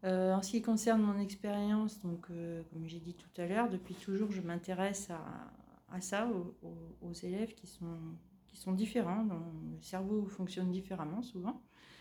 En ce qui concerne mon expérience, donc, comme j'ai dit tout à l'heure, depuis toujours, je m'intéresse à ça, aux élèves qui sont différents, dont le cerveau fonctionne différemment souvent.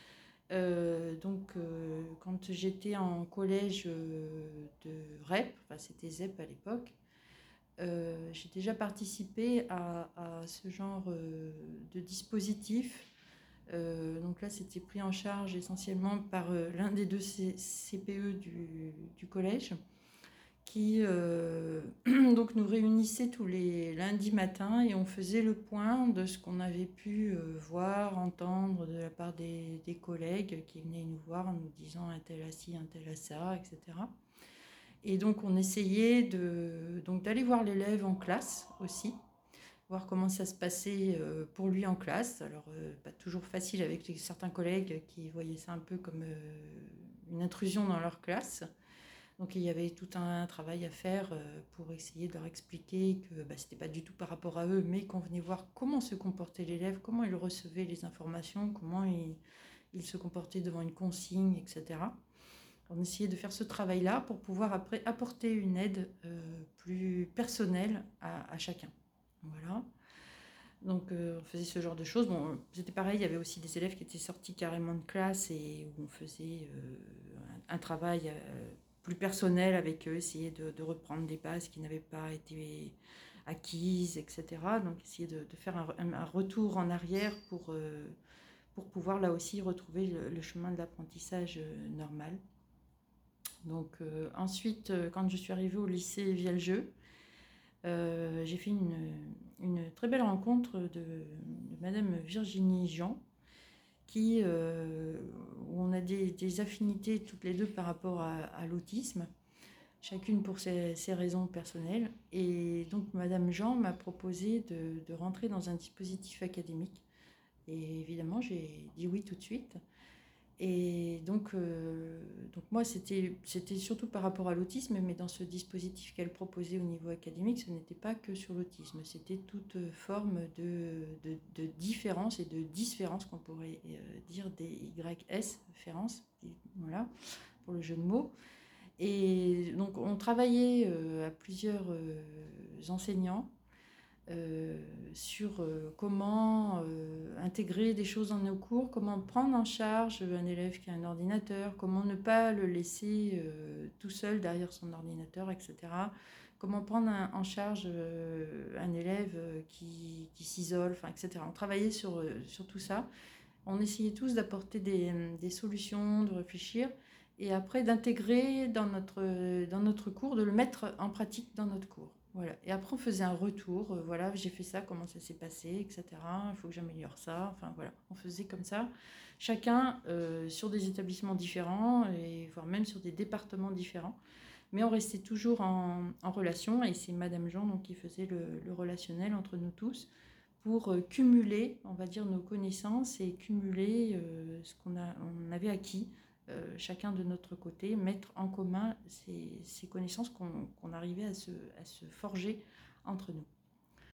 Quand j'étais en collège de REP, enfin c'était ZEP à l'époque, j'ai déjà participé à ce genre de dispositif. Donc là, c'était pris en charge essentiellement par l'un des deux CPE du collège qui donc nous réunissait tous les lundis matins et on faisait le point de ce qu'on avait pu voir, entendre de la part des collègues qui venaient nous voir en nous disant un tel a ci, un tel a ça, etc. Et donc on essayait d'aller voir l'élève en classe aussi, voir comment ça se passait pour lui en classe. Alors, pas toujours facile avec certains collègues qui voyaient ça un peu comme une intrusion dans leur classe. Donc, il y avait tout un travail à faire pour essayer de leur expliquer que ce n'était pas du tout par rapport à eux, mais qu'on venait voir comment se comportait l'élève, comment il recevait les informations, comment il se comportait devant une consigne, etc. On essayait de faire ce travail-là pour pouvoir après apporter une aide plus personnelle à chacun. Voilà. Donc on faisait ce genre de choses. Bon, c'était pareil, il y avait aussi des élèves qui étaient sortis carrément de classe et où on faisait un travail plus personnel avec eux, essayer de reprendre des bases qui n'avaient pas été acquises, etc. Donc essayer de faire un retour en arrière pour pouvoir là aussi retrouver le chemin de l'apprentissage normal. Donc ensuite, quand je suis arrivée au lycée via le jeu, j'ai fait une très belle rencontre de Madame Virginie Jean, où on a des affinités toutes les deux par rapport à l'autisme, chacune pour ses raisons personnelles. Et donc Madame Jean m'a proposé de rentrer dans un dispositif académique. Et évidemment, j'ai dit oui tout de suite. Et donc moi, c'était surtout par rapport à l'autisme, mais dans ce dispositif qu'elle proposait au niveau académique, ce n'était pas que sur l'autisme, c'était toute forme de différence et de différence qu'on pourrait dire des YS, différence, voilà, pour le jeu de mots. Et donc on travaillait à plusieurs enseignants sur comment intégrer des choses dans nos cours, comment prendre en charge un élève qui a un ordinateur, comment ne pas le laisser tout seul derrière son ordinateur, etc. Comment prendre en charge un élève qui s'isole, enfin, etc. On travaillait sur tout ça. On essayait tous d'apporter des solutions, de réfléchir et après d'intégrer dans notre cours, de le mettre en pratique dans notre cours. Voilà. Et après, on faisait un retour. Voilà, j'ai fait ça, comment ça s'est passé, etc. Il faut que j'améliore ça. Enfin, voilà, on faisait comme ça. Chacun sur des établissements différents, et voire même sur des départements différents. Mais on restait toujours en relation. Et c'est Madame Jean donc, qui faisait le relationnel entre nous tous pour cumuler, on va dire, nos connaissances et cumuler ce on avait acquis chacun de notre côté, mettre en commun ces connaissances qu'on arrivait à se forger entre nous.